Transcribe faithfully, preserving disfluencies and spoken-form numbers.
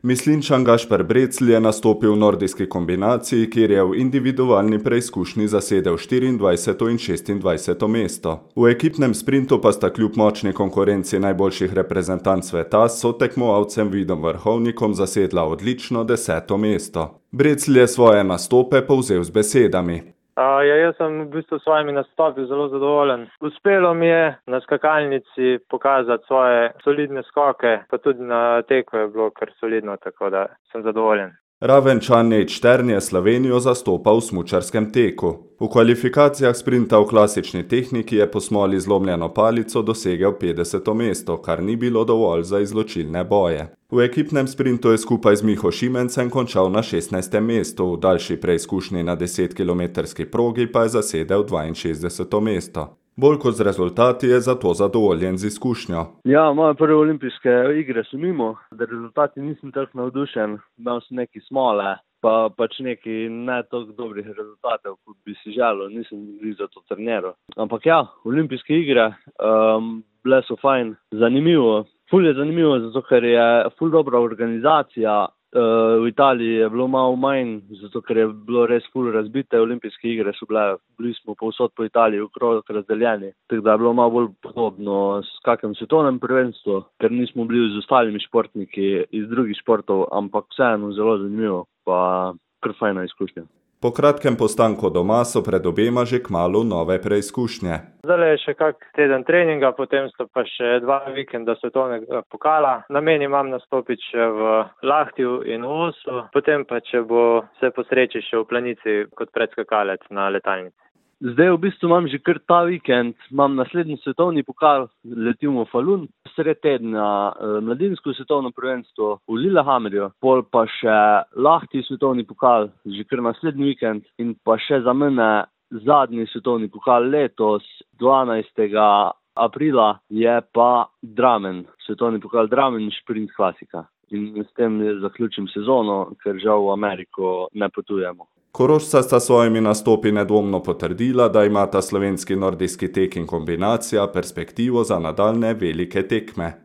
Mislinčan Gašper Breclj je nastopil v nordijski kombinaciji, kjer je v individualni preizkušnji zasedel štiriindvajseto in šestindvajseto mesto. V ekipnem sprintu pa sta kljub močni konkurenci najboljših reprezentanc sveta s sotekmovalcem Vidom Vrhovnikom zasedla odlično deseto mesto. Breclj je svoje nastope povzel z besedami. Uh, ja, jaz sem v bistvu s svojimi nastopi zelo zadovoljen. Uspelo mi je na skakalnici pokazati svoje solidne skoke, pa tudi na teku je bilo kar solidno, tako da sem zadovoljen. Ravenčan Nejc Štern je Slovenijo zastopal v smučarskem teku. V kvalifikacijah sprinta v klasični tehniki je po smoli zlomljeno palico dosegel petdeseto mesto, kar ni bilo dovolj za izločilne boje. V ekipnem sprintu je skupaj z Miho Šimencem končal na šestnajstem mestu, v daljši preizkušnji na desetkilometrski progi pa je zasedel dvainšestdeseto mesto. Bolj kot z rezultati je zato zadovoljen z izkušnjo. Ja, moje prve olimpijske igre so mimo, da rezultati nisem tako navdušen, imel sem neki smole, pa pač neki ne toliko dobrih rezultatov, kot bi si želel, nisem bil za to treniral. Ampak ja, olimpijske igre, um, bile so fajn, zanimivo. Ful je zanimivo, zato ker je ful dobra organizacija. V Italiji je bilo malo manj, zato ker je bilo res ful razbite, olimpijske igre so bile, bili smo povsod po Italiji okrog razdeljeni, tako da je bilo malo bolj podobno s kakem svetovnem prvenstvu, ker nismo bili z ostalimi športniki iz drugih športov, ampak vseeno zelo zanimivo, pa kar fajna izkušnja. Po kratkem postanku doma so pred obema že kmalu nove preizkušnje. Zdaj je še kak teden treninga, potem sta pa še dva vikenda svetovnega pokala. Namen imam nastopiti še v Lahtiju in v Oslu, potem pa če bo vse po sreči še v Planici kot predskakalec na letalnici. Zdaj v bistvu imam že kar ta vikend, imam naslednji svetovni pokal, letim v Falun, sred tedna mladinsko svetovno prvenstvo v Lillehammerju, pol pa še Lahti svetovni pokal, že kar naslednji vikend in pa še za mene zadnji svetovni pokal letos, dvanajstega aprila, je pa Dramen, svetovni pokal Dramen Sprint Klasika. In s tem zaključim sezono, ker žal v Ameriko ne potujemo. Korošca sta svojimi nastopi nedvomno potrdila, da imata slovenski nordijski tek in kombinacija perspektivo za nadaljne velike tekme.